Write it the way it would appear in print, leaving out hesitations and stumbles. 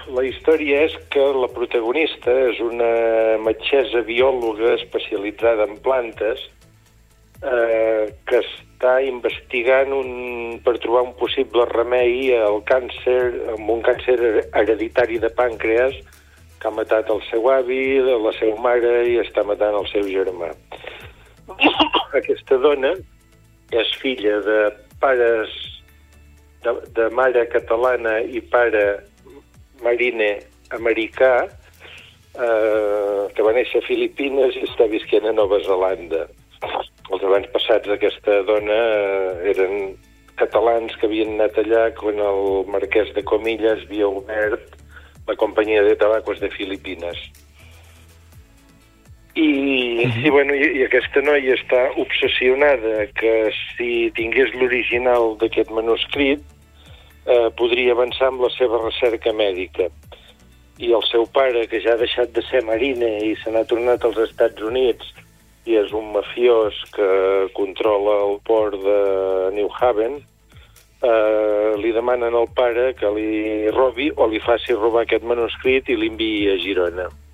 La història és que la protagonista és una metgessa biòloga especialitzada en plantes que està investigant per trobar un possible remei al càncer, amb un càncer hereditari de pàncreas que ha matat el seu avi, la seva mare i està matant el seu germà. Aquesta dona és filla de pares de mare catalana i pare marine americà, que va néixer a Filipines i està visquent a Nova Zelanda. Els avantpassats d'aquesta dona eren catalans que havien anat allà quan el marquès de Comillas havia obert la companyia de tabacos de Filipines. I aquesta noia està obsessionada que si tingués l'original d'aquest manuscrit podria avançar amb la seva recerca mèdica. I el seu pare, que ja ha deixat de ser marine i se n'ha tornat als Estats Units i és un mafiós que controla el port de New Haven, li demanen al pare que li robi o li faci robar aquest manuscrit i l'enviï a Girona.